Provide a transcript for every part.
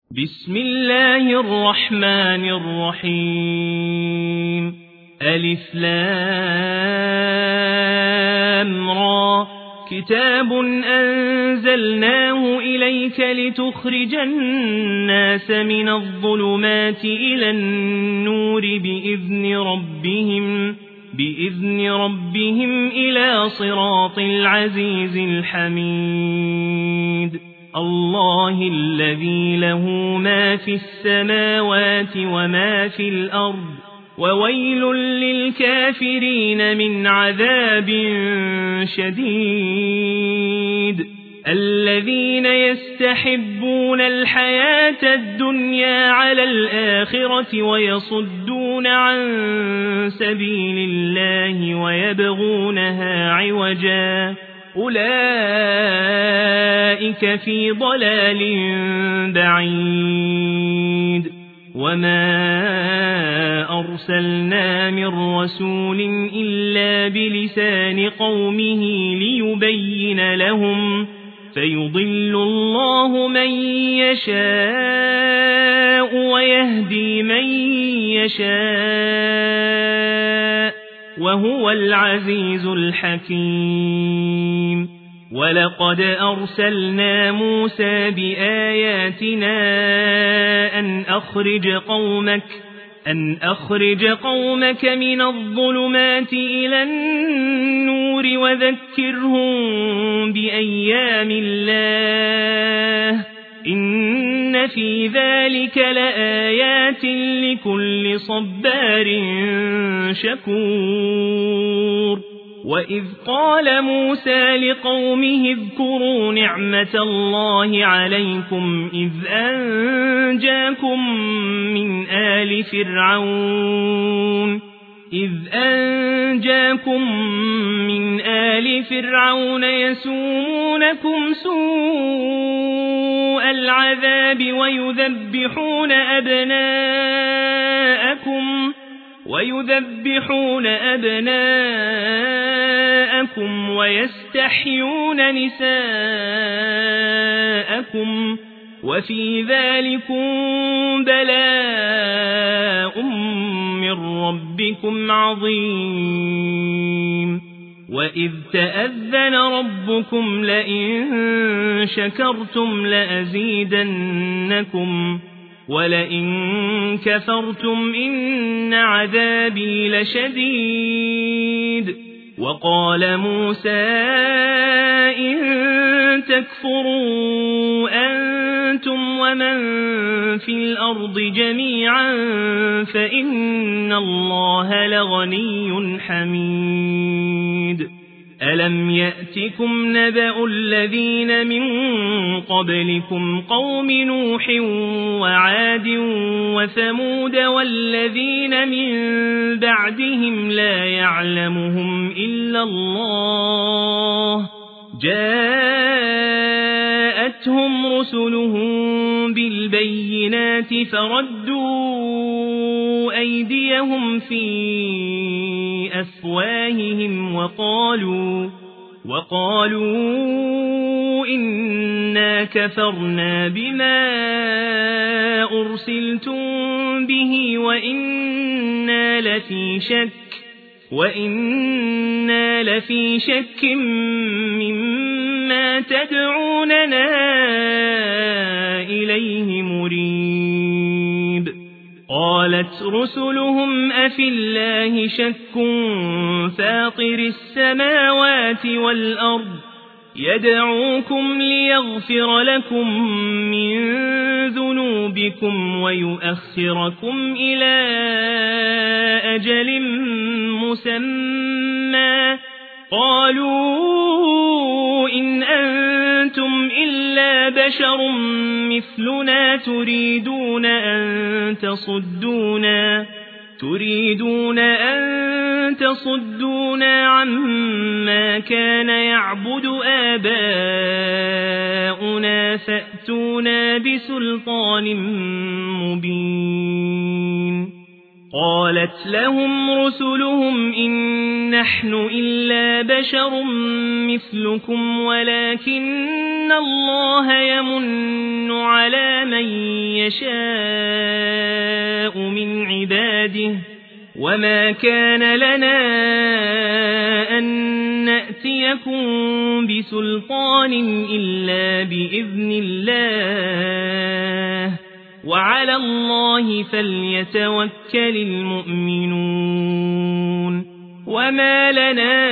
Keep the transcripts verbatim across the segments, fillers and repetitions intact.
بسم الله الرحمن الرحيم ألف لام را كتاب أنزلناه إليك لتخرج الناس من الظلمات إلى النور بإذن ربهم بإذن ربهم إلى صراط العزيز الحميد الله الذي له ما في السماوات وما في الأرض وويل للكافرين من عذاب شديد الذين يستحبون الحياة الدنيا على الآخرة ويصدون عن سبيل الله ويبغونها عوجا أولئك في ضلال بعيد وما أرسلنا من رسول إلا بلسان قومه ليبين لهم فيضل الله من يشاء ويهدي من يشاء وهو العزيز الحكيم ولقد أرسلنا موسى بآياتنا أن أخرج قومك أن أخرج قومك من الظلمات إلى النور وذكرهم بأيام الله إن في ذلك لآيات لكل صبار شكور وإذ قال موسى لقومه اذكروا نعمة الله عليكم إذ أنجاكم من آل فرعون إذ أنجاكم من آل فرعون يسومونكم سوء العذاب ويذبحون أبناءكم ويذبحون أبناءكم ويستحيون نساءكم وفي ذلكم بلاء من ربكم عظيم وإذ تأذن ربكم لئن شكرتم لأزيدنكم ولئن كفرتم إن عذابي لشديد وقال موسى إن تكفروا أنتم ومن في الأرض جميعا فإن الله لغني حميد ألم يأتكم نبأ الذين من قبلكم قوم نوح وعاد وثمود والذين من بعدهم لا يعلمهم إلا الله جاءتهم رسلهم بالبينات فردوا أيديهم في أفواههم وقالوا وقالوا إنا كفرنا بما أرسلتم به وإنا لفي شك وإنا لفي شك مما تدعوننا إليه مريب قالت رسلهم أفي الله شك فاطر السماوات والأرض يدعوكم ليغفر لكم من ذنوبكم ويؤخركم إلى أجل مسمى قالوا إن أنتم إلا بشر مثلنا تريدون أن تصدونا تريدون أن تصدونا عما كان يعبد آباؤنا فأتونا بسلطان مبين قالت لهم رسلهم إن نحن إلا بشر مثلكم ولكن الله يمن على من يشاء من عباده وما كان لنا أن نأتيكم بسلطان إلا بإذن الله وعلى الله فليتوكل المؤمنون وما لنا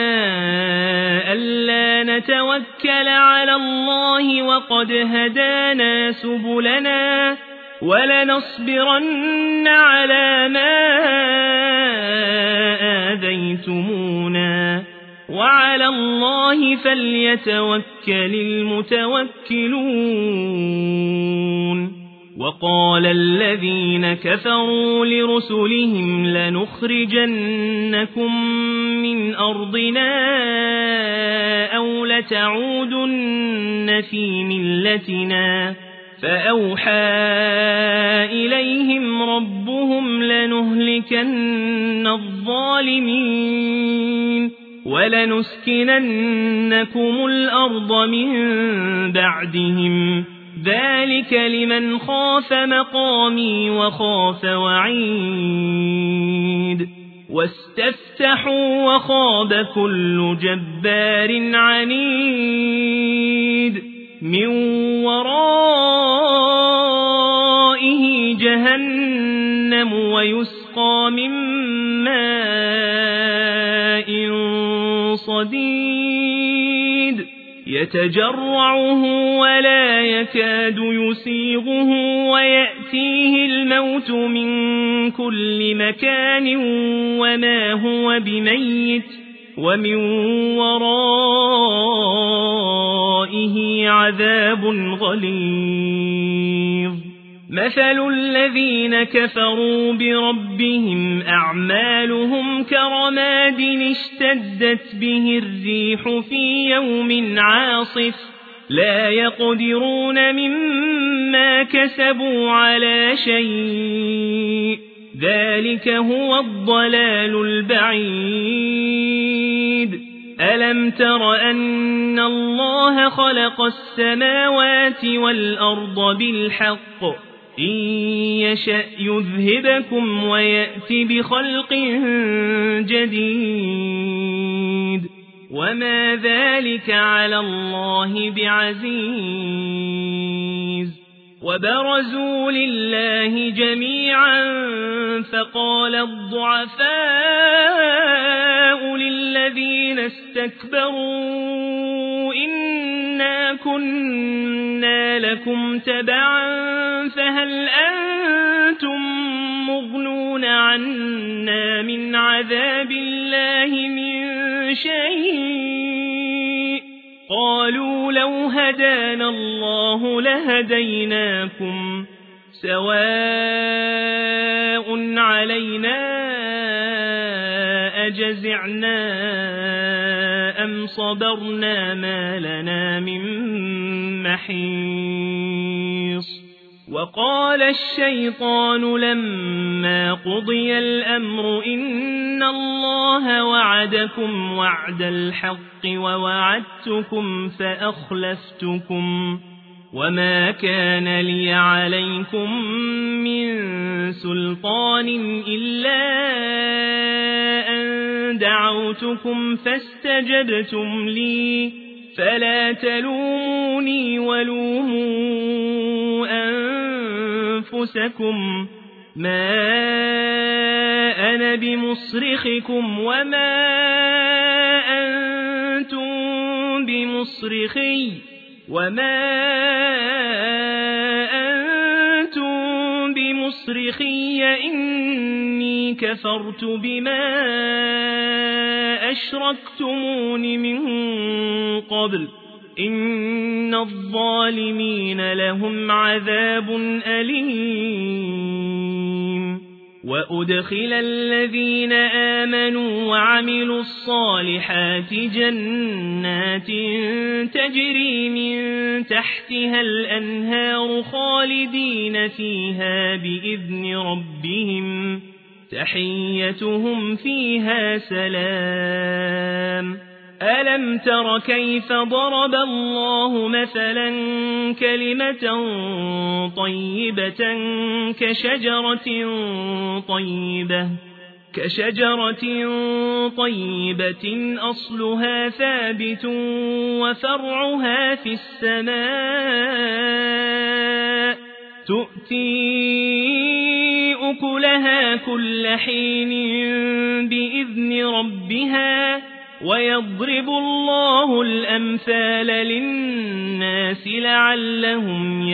ألا نتوكل على الله وقد هدانا سبلنا ولنصبرن على ما آذيتمونا وعلى الله فليتوكل المتوكلون وقال الذين كفروا لرسلهم لنخرجنكم من أرضنا أو لتعودن في ملتنا فأوحى إليهم ربهم لنهلكن الظالمين ولنسكننكم الأرض من بعدهم ذلك لمن خاف مقامي وخاف وعيد واستفتحوا وخاب كل جبار عنيد من ورائه جهنم ويسقى من ماء صديد يتجرعه ولا يكاد يسيغه ويأتيه الموت من كل مكان وما هو بميت ومن ورائه عذاب غليظ مثل الذين كفروا بربهم أعمالهم كرماد اشتدت به الريح في يوم عاصف لا يقدرون مما كسبوا على شيء ذلك هو الضلال البعيد ألم تر أن الله خلق السماوات والأرض بالحق إن يشأ يذهبكم ويأتي بخلق جديد وما ذلك على الله بعزيز وبرزوا لله جميعا فقال الضعفاء للذين استكبروا إنا كنا لكم تبعا فهل أنتم مغنون عنا من عذاب الله من شيء قالوا لو هدانا الله لهديناكم سواء علينا أجزعنا أم صبرنا ما لنا من محيص وقال الشيطان لما قضي الأمر إن الله وعدكم وعد الحق ووعدتكم فأخلفتكم وما كان لي عليكم من سلطان إلا أن دعوتكم فاستجبتم لي فلا تلوموني ولوموا أنفسكم ما أنا بمصرخكم وما أنتم بمصرخي وما أنتم بمصرخي إني كفرت بما أشركتمون من قبل إن الظالمين لهم عذاب أليم وأدخل الذين آمنوا وعملوا الصالحات جنات تجري من تحتها الأنهار خالدين فيها بإذن ربهم تحيتهم فيها سلام ألم تر كيف ضرب الله مثلا كلمة طيبة كشجرة طيبة كشجرة طيبة أصلها ثابت وفرعها في السماء تؤتي أكلها كل حين بإذن ربها ويضرب الله الأمثال للناس لعلهم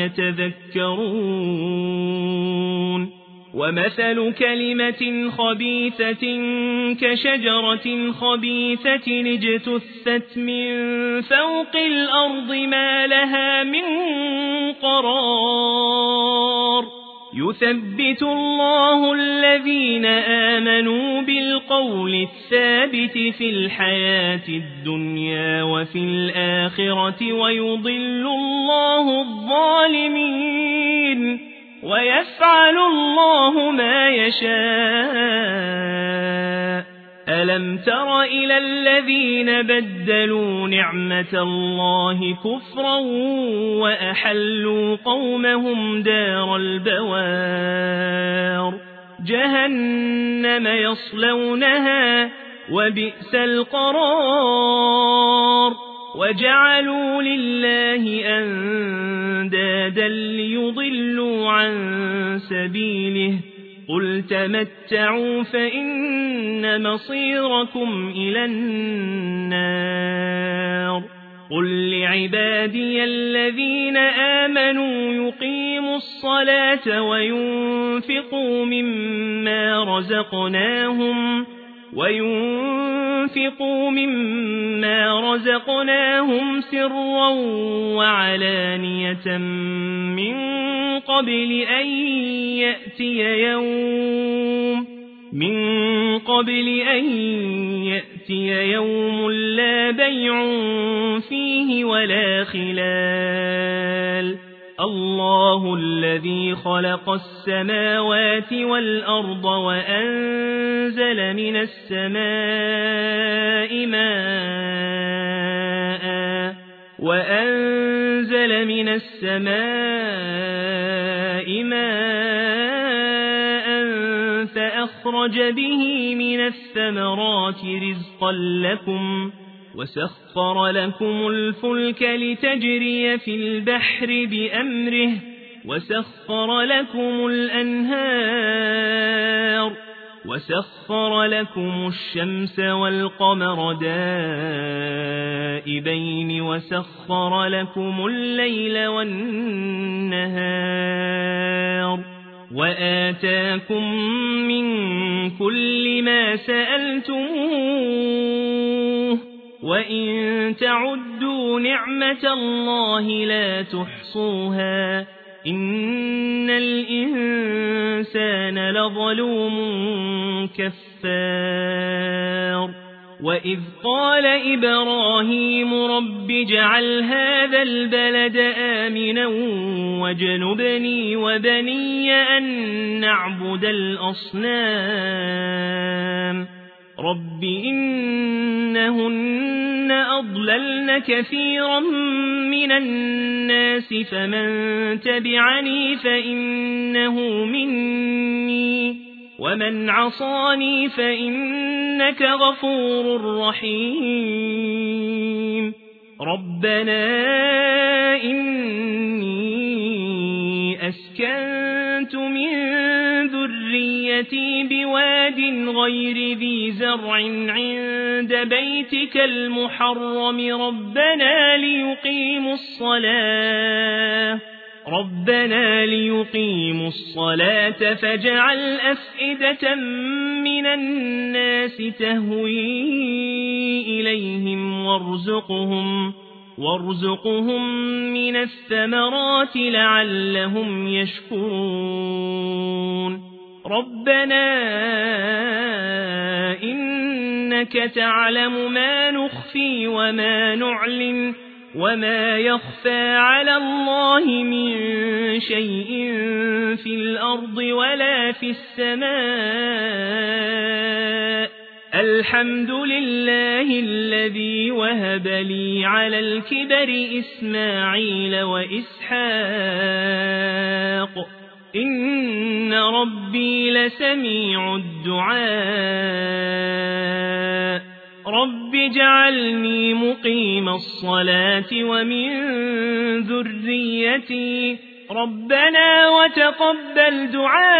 يتذكرون ومثل كلمة خبيثة كشجرة خبيثة اجتثت من فوق الأرض ما لها من قرار يثبت الله الذين آمنوا بالقول الثابت في الحياة الدنيا وفي الآخرة ويضل الله الظالمين ويفعل الله ما يشاء ألم تر إلى الذين بدلوا نعمة الله كفرا وأحلوا قومهم دار البوار جهنم يصلونها وبئس القرار وجعلوا لله أندادا ليضلوا عن سبيله قل تمتعوا فإن مصيركم إلى النار قل لعبادي الذين آمنوا يقيموا الصلاة وينفقوا مما رزقناهم وينفقوا مما رزقناهم سرا وعلانية من قبل أن يأتي يوم من قبل أن يأتي يوم لا بيع فيه ولا خلال الله الذي خلق السماوات والأرض وأنزل من السماء ماء وأنزل من السماء ماء فأخرج به من الثمرات رزقا لكم وسخر لكم الفلك لتجري في البحر بأمره وسخر لكم الأنهار وسخر لكم الشمس والقمر دائبين وسخر لكم الليل والنهار وآتاكم من كل ما سألتموه وإن تعدوا نعمة الله لا تحصوها إن الإنسان لظلوم كفار وإذ قال إبراهيم رب اجعل هذا البلد آمنا واجنبني وبني أن نعبد الأصنام رب إنهن أضللن كثيرا من الناس فمن تبعني فإنه مني ومن عصاني فإنك غفور رحيم ربنا إني أسكنت من ذريتي بواد غير ذي زرع عند بيتك المحرم ربنا ليقيموا الصلاة ربنا ليقيموا الصلاة فاجعل أفئدة من الناس تهوي إليهم وارزقهم وارزقهم من الثمرات لعلهم يشكرون ربنا إنك تعلم ما نخفي وما نعلن وما يخفى على الله من شيء في الأرض ولا في السماء الحمد لله الذي وهب لي على الكبر إسماعيل وإسحاق إن ربي لسميع الدعاء رب اجعلني مقيم الصلاة ومن ذريتي ربنا وتقبل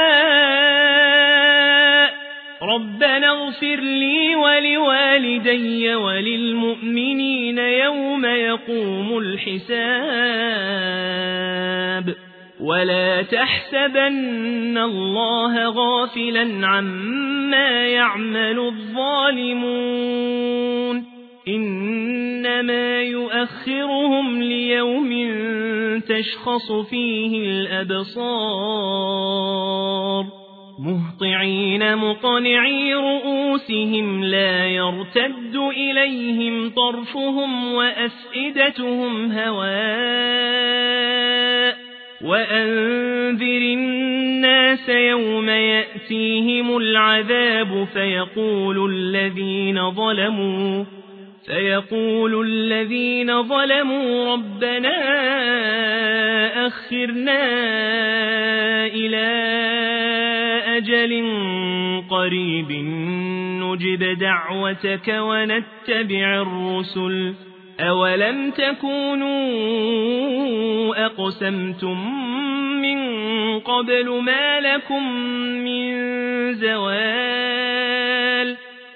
دعاء ربنا اغفر لي ولوالدي وللمؤمنين يوم يقوم الحساب ولا تحسبن الله غافلا عما يعمل الظالمون إنما يؤخرهم ليوم تشخص فيه الأبصار مهطعين مقنعي رؤوسهم لا يرتد إليهم طرفهم وأفئدتهم هواء وأنذر الناس يوم يأتيهم العذاب فيقول الذين ظلموا فيقول الذين ظلموا ربنا أخرنا إلى أجل قريب نجب دعوتك ونتبع الرسل أولم تكونوا أقسمتم من قبل ما لكم من زوال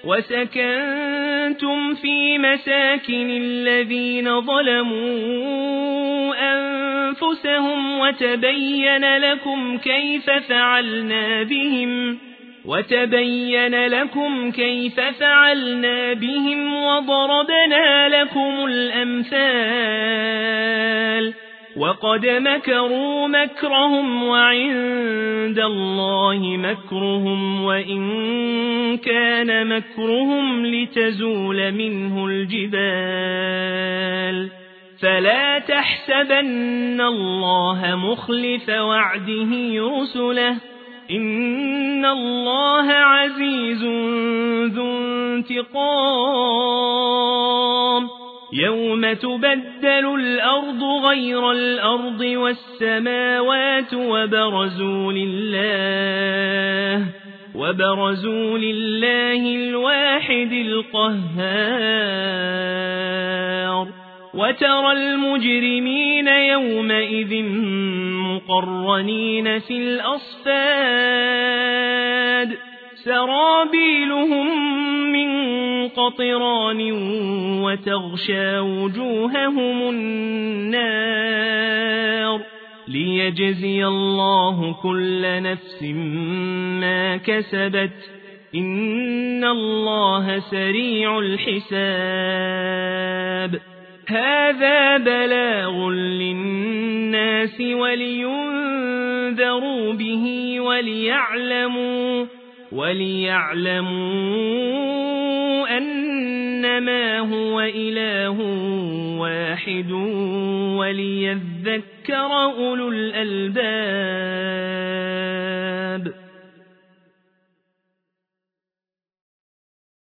وسكنتم في مساكن الذين ظلموا أنفسهم وتبين لكم كيف فعلنا بهم وتبين لكم كيف فعلنا بهم وضربنا لكم الأمثال وقد مكروا مكرهم وعند الله مكرهم وإن كان مكرهم لتزول منه الجبال فلا تحسبن الله مخلف وعده رسله إن الله عزيز ذو انتقام يوم تبدل الأرض غير الأرض والسماوات وبرزوا لله وبرزوا لله الواحد القهار وترى المجرمين يومئذ مقرنين في الأصفاد سرابيلهم من قطران وتغشى وجوههم النار ليجزي الله كل نفس ما كسبت إن الله سريع الحساب هذا بلاغ للناس ولينذروا به وليعلموا وليعلموا أنما هو إله واحد وليذكر أولو الألباب